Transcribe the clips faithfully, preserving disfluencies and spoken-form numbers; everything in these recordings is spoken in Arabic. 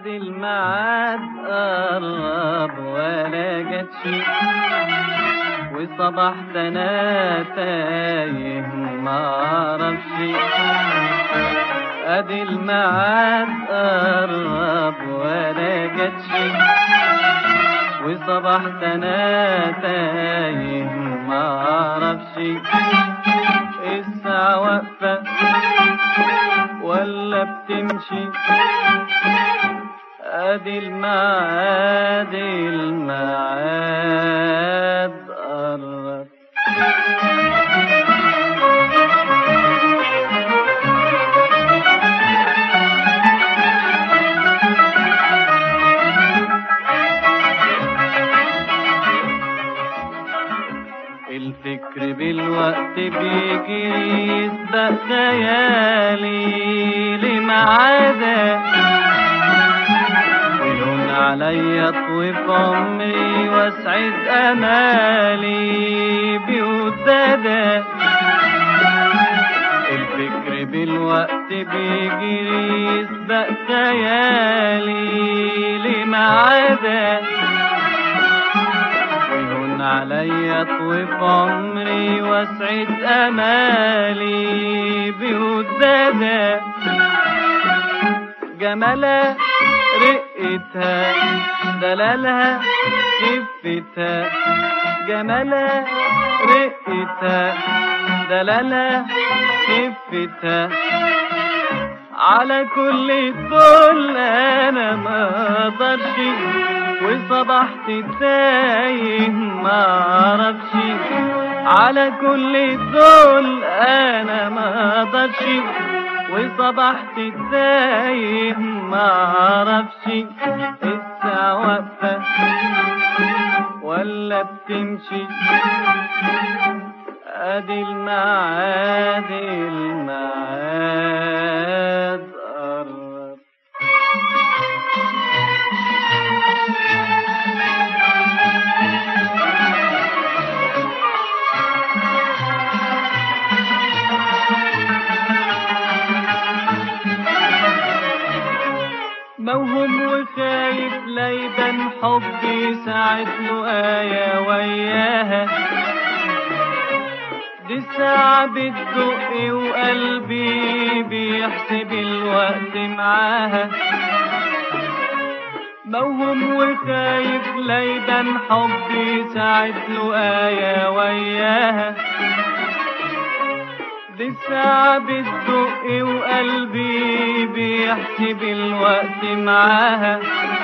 ادي الميعاد قرب ولا جاتش، وصبحت انا تايه معرفش. ادي الميعاد قرب ولا جاتش، وصبحت انا تايه معرفش. الساعة واقفة ولا بتمشي؟ ادي الميعاد الميعاد قرب. الفكر بالوقت بيجي يسبق خيالي لمعاده، ويهون عليا طويف عمري واسعد امالي بوداده. الفكر بالوقت بيجي يسبق خيالي لمعاده، عليا طويف عمري واسعد امالي بودادة. جمالها رقتها دلالها خفتها، جمالها رقتها دلالها خفتها. على كل دول انا ما اقدرش، وصبحت تايه معرفش. على كل دول انا ما اقدرش، وصبحت تايه معرفش. الساعة واقفة ولا بتمشي؟ ادي الميعاد الميعاد قرب. موهوم وخايف ليبان حبي ساعة لقايا وياها، دي الساعة بتدق وقلبي بيحسب الوقت معاها. موهوم وخايف ليبان حبي ساعة لقايا وياها، دي الساعة بتدق وقلبي بيحسب الوقت معاها.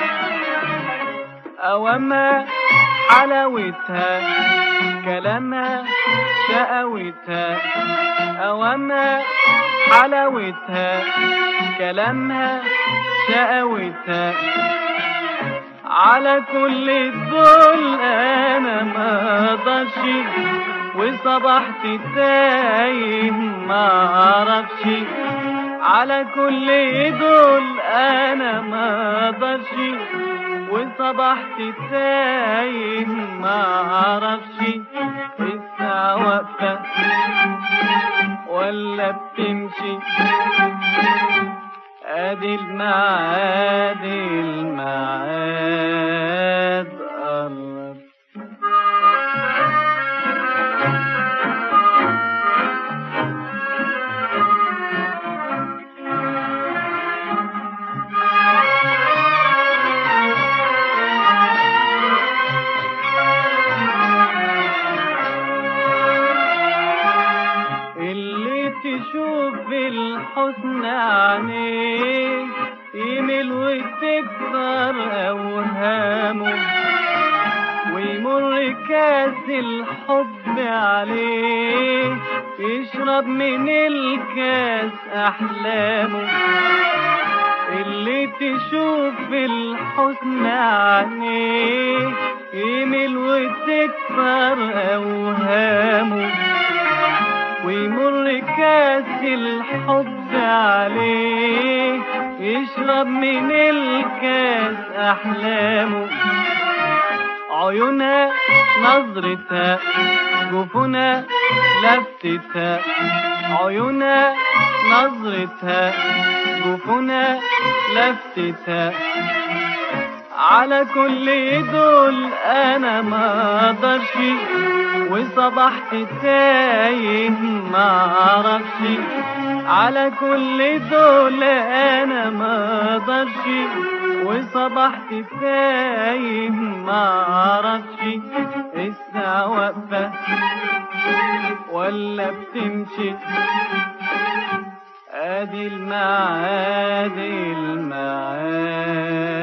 أوامها حلاوتها كلامها شقاوتها، أوامها حلاوتها كلامها شقاوتها. على كل دول انا ما اقدرش، وصبحت تايه معرفش. على كل دول انا ما اقدرش، وصبحت تايه معرفش. الساعة واقفة ولا بتمشي؟ ادي الميعاد الميعاد قرب. تشوف بالحسن عينيه يميل وتكسر أوهامه، ويمر كاس الحب عليه يشرب من الكاس أحلامه. اللي تشوف بالحسن عينيه يميل وتكسر أوهامه، ويمر كاس الحب عليه يشرب من الكاس أحلامه. عيونها نظرتها جفونها لفتها عيونها نظرتها جفونها لفتها على كل دول انا ما اقدرش وصبحت تايه ما اعرفش على كل دول انا ما اقدرش وصبحت تايه ما اعرفش الساعة واقفة ولا بتمشي ادي الميعاد الميعاد